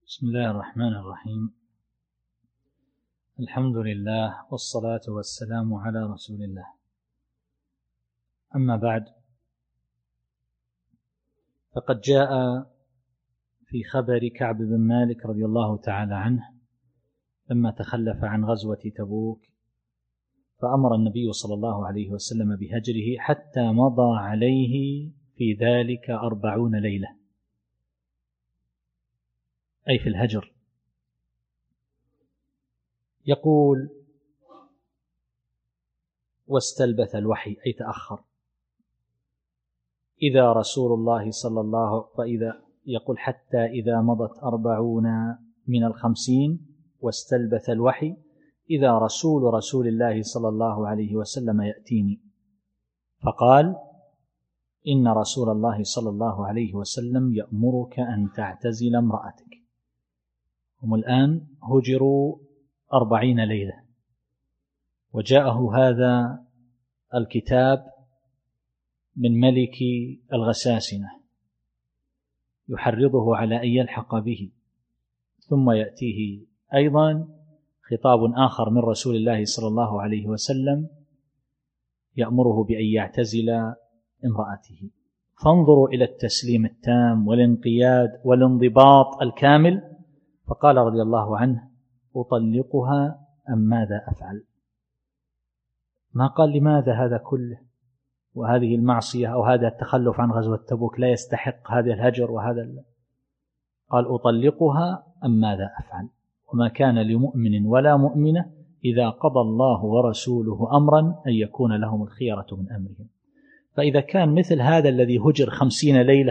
بسم الله الرحمن الرحيم. الحمد لله والصلاة والسلام على رسول الله. أما بعد، فقد جاء في خبر كعب بن مالك رضي الله تعالى عنه لما تخلف عن غزوة تبوك فأمر النبي صلى الله عليه وسلم بهجره حتى مضى عليه في ذلك 40 ليلة، أي في الهجر. يقول: واستلبث الوحي، أي تأخر. إذا رسول الله صلى الله فإذا يقول حتى إذا مضت 40 من 50 واستلبث الوحي إذا رسول الله صلى الله عليه وسلم يأتيني فقال: إن رسول الله صلى الله عليه وسلم يأمرك أن تعتزل امرأتك. هم الآن هجروا 40 ليلة، وجاءه هذا الكتاب من ملك الغساسنة يحرضه على أن يلحق به، ثم يأتيه أيضا خطاب آخر من رسول الله صلى الله عليه وسلم يأمره بأن يعتزل امرأته. فانظروا إلى التسليم التام والانقياد والانضباط الكامل. فقال رضي الله عنه: أطلقها أم ماذا أفعل؟ ما قال لماذا هذا كله وهذه المعصية أو هذا التخلف عن غزوة تبوك لا يستحق هذا الهجر وهذا قال: أطلقها أم ماذا أفعل؟ وما كان لمؤمن ولا مؤمنة إذا قضى الله ورسوله أمرا أن يكون لهم الخيرة من أمرهم. فإذا كان مثل هذا الذي هجر 50 ليلة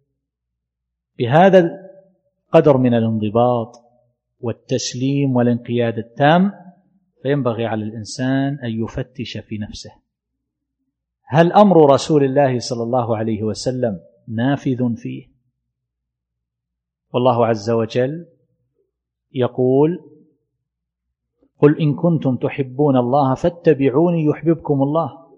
بهذا القدر من الانضباط والتسليم والانقياد التام، فينبغي على الإنسان أن يفتش في نفسه: هل أمر رسول الله صلى الله عليه وسلم نافذ فيه؟ والله عز وجل يقول: قل إن كنتم تحبون الله فاتبعوني يحببكم الله.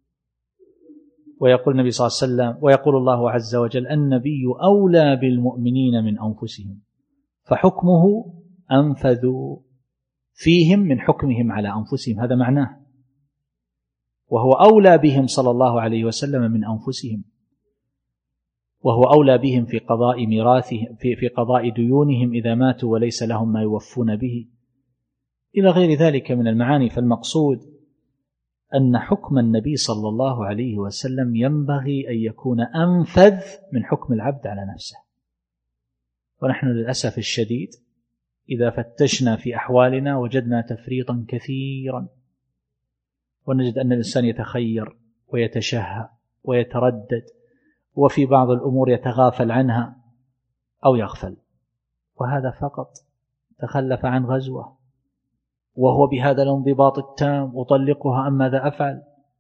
ويقول النبي صلى الله عليه وسلم ويقول الله عز وجل: النبي أولى بالمؤمنين من أنفسهم فحكمه أنفذ فيهم من حكمهم على أنفسهم. هذا معناه، وهو أولى بهم صلى الله عليه وسلم من أنفسهم، وهو أولى بهم في قضاء ميراثهم في قضاء ديونهم إذا ماتوا وليس لهم ما يوفون به، إلى غير ذلك من المعاني. فالمقصود أن حكم النبي صلى الله عليه وسلم ينبغي أن يكون أنفذ من حكم العبد على نفسه. ونحن للأسف الشديد إذا فتشنا في أحوالنا وجدنا تفريطا كثيرا، ونجد أن الإنسان يتخير ويتشهى ويتردد، وفي بعض الأمور يتغافل عنها أو يغفل، وهذا فقط تخلف عن غزوة وهو بهذا الانضباط التام: أطلقها أم ماذا أفعل؟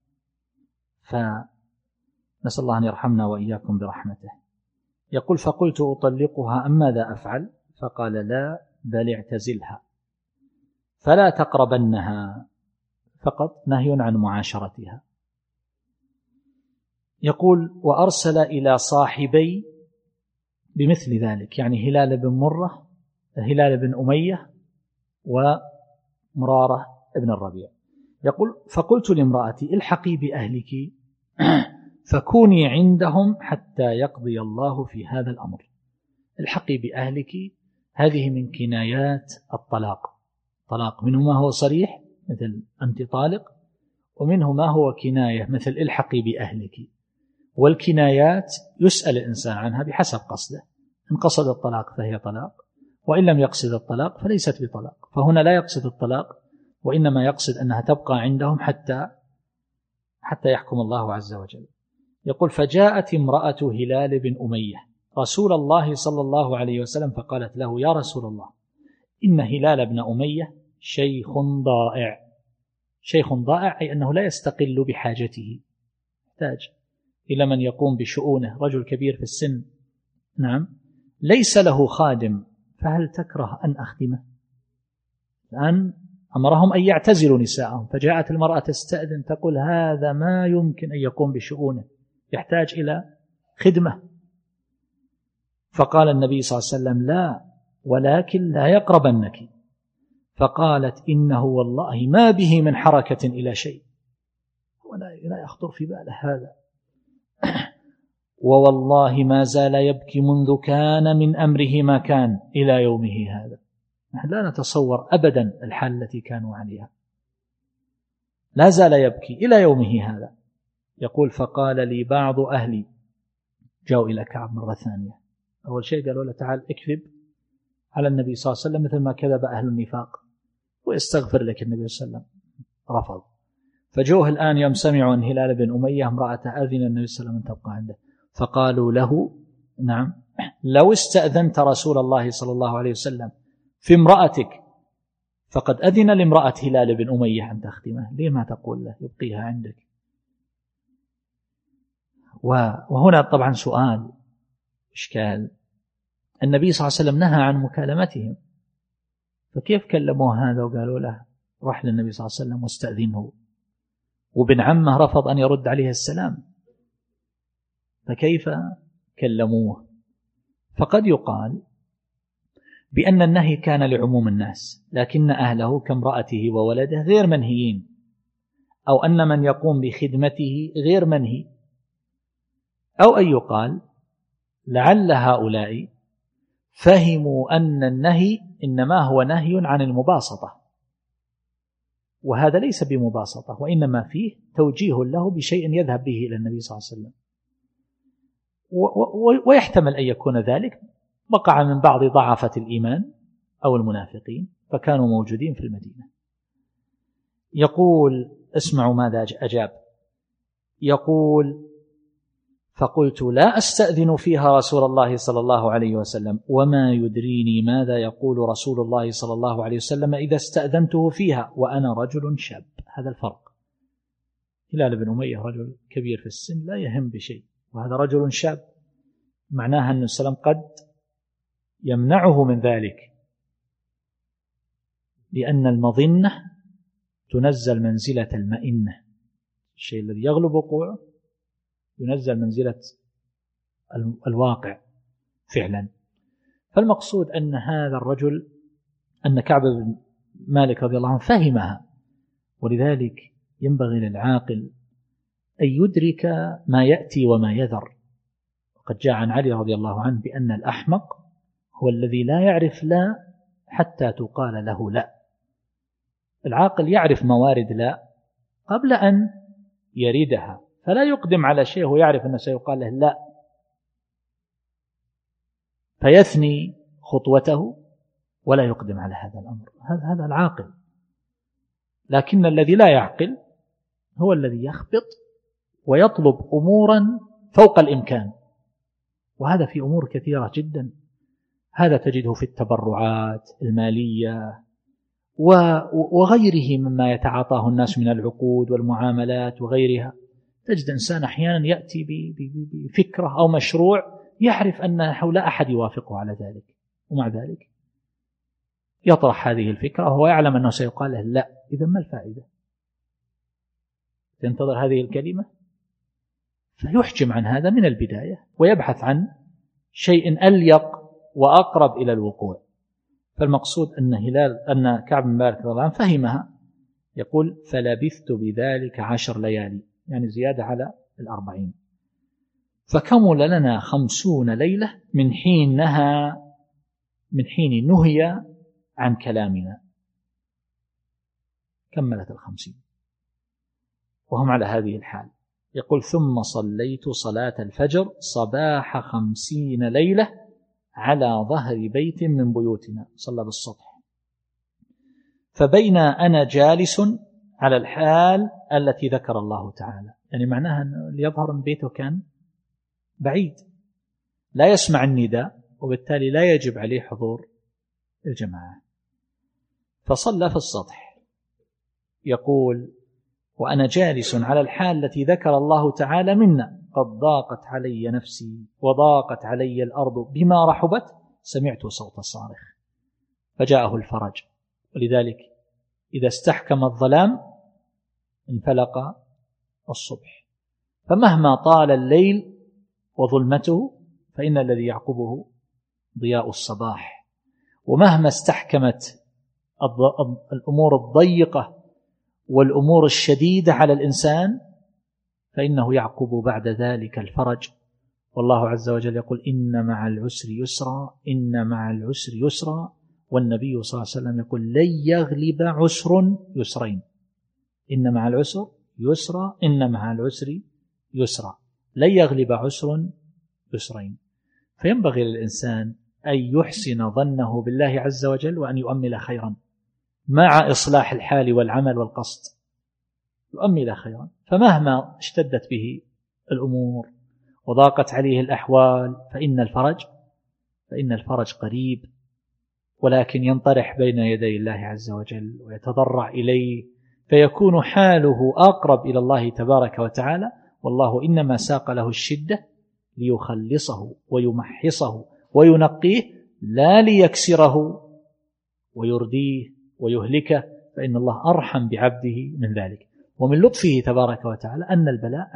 فنسأل الله أن يرحمنا وإياكم برحمته. يقول: فقلت: أطلقها أم ماذا أفعل؟ فقال: لا، بل اعتزلها فلا تقربنها، فقط نهي عن معاشرتها. يقول: وأرسل إلى صاحبي بمثل ذلك، يعني هلال بن مرة، هلال بن أمية، ومرارة ابن الربيع. يقول: فقلت لامرأتي: الحقي بأهلك فكوني عندهم حتى يقضي الله في هذا الأمر. الحقي بأهلك هذه من كنايات الطلاق. طلاق منه ما هو صريح مثل أنت طالق، ومنه ما هو كناية مثل الحقي بأهلك. والكنايات يسأل الإنسان عنها بحسب قصده، إن قصد الطلاق فهي طلاق، وإن لم يقصد الطلاق فليست بطلاق. فهنا لا يقصد الطلاق، وإنما يقصد أنها تبقى عندهم حتى يحكم الله عز وجل. يقول: فجاءت امرأة هلال بن أمية رسول الله صلى الله عليه وسلم فقالت له: يا رسول الله، إن هلال بن أمية شيخ ضائع. شيخ ضائع أي أنه لا يستقل بحاجته، يحتاج إلى من يقوم بشؤونه، رجل كبير في السن، نعم، ليس له خادم، فهل تكره أن أخدمه؟ الآن أمرهم أن يعتزلوا نساءهم، فجاءت المرأة تستأذن تقول: هذا ما يمكن أن يقوم بشؤونه، يحتاج إلى خدمة. فقال النبي صلى الله عليه وسلم: لا، ولكن لا يقربنك. فقالت إنه والله ما به من حركة إلى شيء، ولا يخطر في باله هذا. ووالله ما زال يبكي منذ كان من أمره ما كان إلى يومه هذا. نحن لا نتصور أبدا الحال التي كانوا عليها، لا زال يبكي إلى يومه هذا. يقول فقال لي بعض أهلي، جاءوا إلى كعب مرة ثانية، أول شيء قالوا له تعال اكذب على النبي صلى الله عليه وسلم مثل ما كذب أهل النفاق ويستغفر لك النبي صلى الله عليه وسلم. رفض. فجوه الآن يوم سمعوا أن هلال بن أمية امرأة أذن النبي صلى الله عليه وسلم أن تبقى عنده، فقالوا له نعم لو استأذنت رسول الله صلى الله عليه وسلم في امرأتك فقد أذن لامرأة هلال بن أمية أن تختمه، ليه ما تقول له يبقيها عندك؟ وهنا طبعا سؤال إشكال، النبي صلى الله عليه وسلم نهى عن مكالمتهم، فكيف كلموه هذا وقالوا له راح للنبي صلى الله عليه وسلم واستأذنه، وابن عمه رفض أن يرد عليه السلام، فكيف كلموه؟ فقد يقال بأن النهي كان لعموم الناس، لكن أهله كامرأته وولده غير منهيين، أو أن من يقوم بخدمته غير منهي، أو أن يقال لعل هؤلاء فهموا أن النهي إنما هو نهي عن المباسطة، وهذا ليس بمباسطة، وإنما فيه توجيه له بشيء يذهب به إلى النبي صلى الله عليه وسلم. ويحتمل أن يكون ذلك وقع من بعض ضعفة الإيمان أو المنافقين فكانوا موجودين في المدينة. يقول اسمعوا ماذا أجاب، يقول فقلت لا أستأذن فيها رسول الله صلى الله عليه وسلم وما يدريني ماذا يقول رسول الله صلى الله عليه وسلم إذا استأذنته فيها وأنا رجل شاب. هذا الفرق، هلال بن أمية رجل كبير في السن لا يهم بشيء، وهذا رجل شاب، معناها أن السلام قد يمنعه من ذلك، لأن المظنة تنزل منزلة المئنة، الشيء الذي يغلب وقوعه ينزل منزلة الواقع فعلا. فالمقصود أن هذا الرجل أن كعب بن مالك رضي الله عنه فهمها، ولذلك ينبغي للعاقل أن يدرك ما يأتي وما يذر. وقد جاء عن علي رضي الله عنه بأن الأحمق هو الذي لا يعرف لا حتى تقال له لا. العاقل يعرف موارد لا قبل أن يريدها، فلا يقدم على شيء ويعرف أنه سيقال له لا فيثني خطوته ولا يقدم على هذا الأمر. هذا العاقل. لكن الذي لا يعقل هو الذي يخبط ويطلب أمورا فوق الإمكان، وهذا في أمور كثيرة جدا. هذا تجده في التبرعات المالية وغيره مما يتعاطاه الناس من العقود والمعاملات وغيرها. تجد إنسان أحيانا يأتي بفكرة أو مشروع يعرف أنه لا أحد يوافقه على ذلك، ومع ذلك يطرح هذه الفكرة وهو يعلم أنه سيقال له لا. إذا ما الفائدة؟ تنتظر هذه الكلمة؟ فيحجم عن هذا من البداية ويبحث عن شيء أليق وأقرب إلى الوقوع. فالمقصود أن كعب بن مالك رضي الله عنه فهمها. يقول فلبثت بذلك 10 ليالي، يعني زيادة على 40، فكمل لنا 50 ليلة من حين نهي عن كلامنا. كملت 50 وهم على هذه الحال. يقول ثم صليت صلاة الفجر صباح 50 ليلة على ظهر بيت من بيوتنا، صلى بالسطح. فبين أنا جالس على الحال التي ذكر الله تعالى، يعني معناها أن يظهر أن بيته كان بعيد لا يسمع النداء، وبالتالي لا يجب عليه حضور الجماعة، فصلى في السطح. يقول وأنا جالس على الحال التي ذكر الله تعالى منا قد ضاقت علي نفسي وضاقت علي الأرض بما رحبت سمعت صوت صارخ فجاءه الفرج. ولذلك إذا استحكم الظلام انفلق الصبح، فمهما طال الليل وظلمته فإن الذي يعقبه ضياء الصباح. ومهما استحكمت الأمور الضيقة والأمور الشديدة على الإنسان فإنه يعقب بعد ذلك الفرج. والله عز وجل يقول إن مع العسر يسرا، إن مع العسر يسرا. والنبي صلى الله عليه وسلم يقول لن يغلب عسر يسرين. إن مع العسر يسرا، إن مع العسر يسرا، لن يغلب عسر يسرين. فينبغي للإنسان أن يحسن ظنه بالله عز وجل وأن يؤمل خيرا مع إصلاح الحال والعمل والقصد، يؤمل خيرا. فمهما اشتدت به الأمور وضاقت عليه الأحوال فإن الفرج قريب، ولكن ينطرح بين يدي الله عز وجل ويتضرع إليه فيكون حاله أقرب إلى الله تبارك وتعالى. والله إنما ساق له الشدة ليخلصه ويمحصه وينقيه، لا ليكسره ويرديه ويهلكه، فإن الله أرحم بعبده من ذلك. ومن لطفه تبارك وتعالى أن البلاء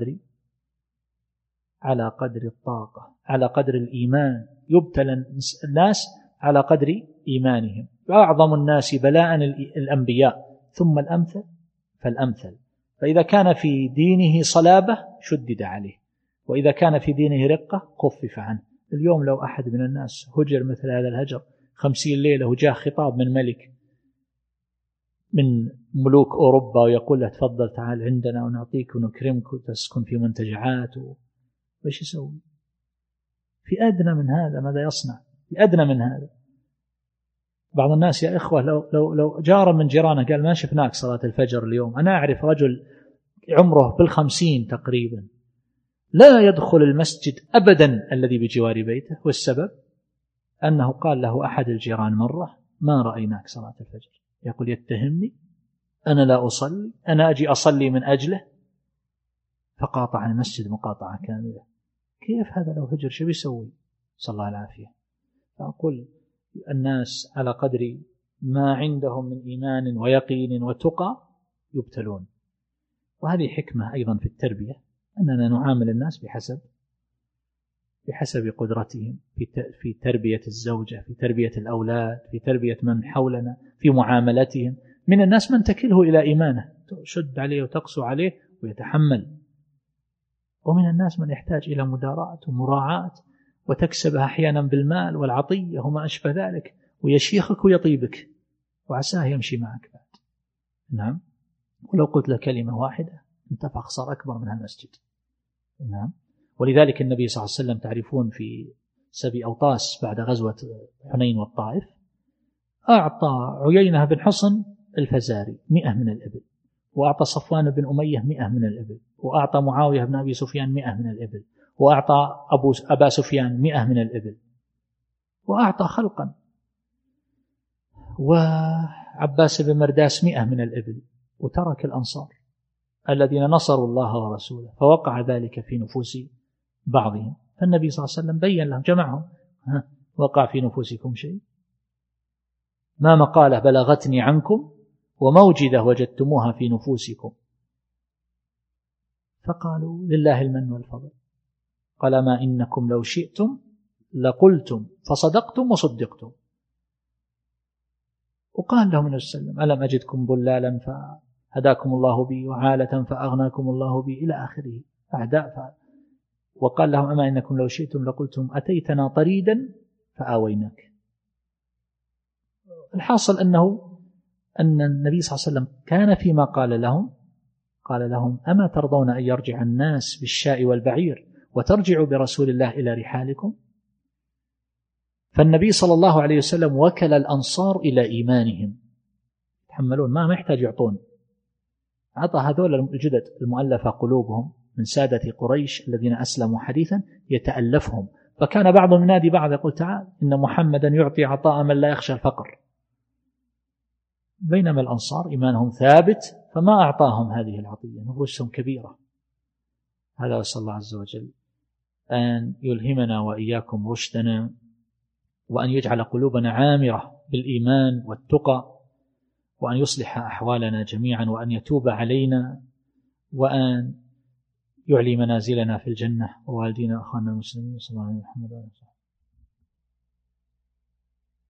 على قدر الطاقة، على قدر الإيمان. يبتلى الناس على قدر إيمانهم. أعظم الناس بلاء الأنبياء، ثم الأمثل فالأمثل. فإذا كان في دينه صلابة شدد عليه، وإذا كان في دينه رقة خفف عنه. اليوم لو أحد من الناس هجر مثل هذا الهجر 50 ليلة وجاء خطاب من ملك من ملوك أوروبا ويقول له تفضل تعال عندنا ونعطيك ونكرمك وتسكن في منتجعات، وإيش يسوي؟ في أدنى من هذا ماذا يصنع؟ في أدنى من هذا. بعض الناس يا إخوة لو جار من جيرانه قال ما شفناك صلاة الفجر اليوم. أنا أعرف رجل عمره بال50 تقريبا لا يدخل المسجد أبدا الذي بجوار بيته، والسبب أنه قال له أحد الجيران مرة ما رأيناك صلاة الفجر. يقول يتهمني أنا لا أصلي، أنا أجي أصلي من أجله، فقاطع المسجد مقاطعة كاملة. كيف هذا لو هجر شو بيسوي؟ صلى الله العافية. فأقول الناس على قدر ما عندهم من إيمان ويقين وتقى يبتلون. وهذه حكمة أيضا في التربية، أننا نعامل الناس بحسب قدرتهم في تربية الزوجة، في تربية الأولاد، في تربية من حولنا، في معاملتهم. من الناس من تكله إلى إيمانه، تشد عليه وتقسو عليه ويتحمل، ومن الناس من يحتاج إلى مداراة ومراعاة وتكسبها أحيانا بالمال والعطية وما أشبه ذلك، ويشيخك ويطيبك وعساه يمشي معك بعد. نعم. ولو قلت له كلمة واحدة انتفخ صار أكبر من المسجد. نعم. ولذلك النبي صلى الله عليه وسلم تعرفون في سبي أوطاس بعد غزوة حنين والطائف أعطى عيينة بن حصن الفزاري 100 من الإبل، وأعطى صفوان بن أمية 100 من الإبل، وأعطى معاوية بن أبي سفيان 100 من الإبل، وأعطى أبا سفيان 100 من الإبل، وأعطى خلقا، وعباس بن مرداس 100 من الإبل، وترك الأنصار الذين نصروا الله ورسوله. فوقع ذلك في نفوس بعضهم، فالنبي صلى الله عليه وسلم بين لهم جمعهم: وقع في نفوسكم شيء؟ ما مقالة بلغتني عنكم وموجدة وجدتموها في نفوسكم؟ فقالوا لله المن والفضل. قال ما إنكم لو شئتم لقلتم فصدقتم وصدقتم. وقال لهم النبي صلى الله عليه وسلم: ألم أجدكم ضلالا فهداكم الله بي، وعالة فأغناكم الله بي، إلى آخره أعداء. وقال لهم: أما إنكم لو شئتم لقلتم أتيتنا طريدا فآويناك. الحاصل أن النبي صلى الله عليه وسلم كان فيما قال لهم: أما ترضون أن يرجع الناس بالشاء والبعير وترجعوا برسول الله إلى رحالكم؟ فالنبي صلى الله عليه وسلم وكل الأنصار إلى إيمانهم، يتحملون، ما يحتاج يعطون. أعطى هذول الجدد المؤلفة قلوبهم من سادة قريش الذين أسلموا حديثا يتألفهم، فكان بعضهم ينادي بعض يقول: تعال إن محمدا يعطي عطاء من لا يخشى الفقر. بينما الأنصار إيمانهم ثابت فما أعطاهم هذه العطية، نفوسهم كبيرة. هذا أسأل الله عز وجل أن يلهمنا وإياكم رشدنا، وأن يجعل قلوبنا عامرة بالإيمان والتقى، وأن يصلح أحوالنا جميعا، وأن يتوب علينا، وأن يعلي منازلنا في الجنة، ووالدينا أخواننا المسلمين. صلى الله عليه وسلم.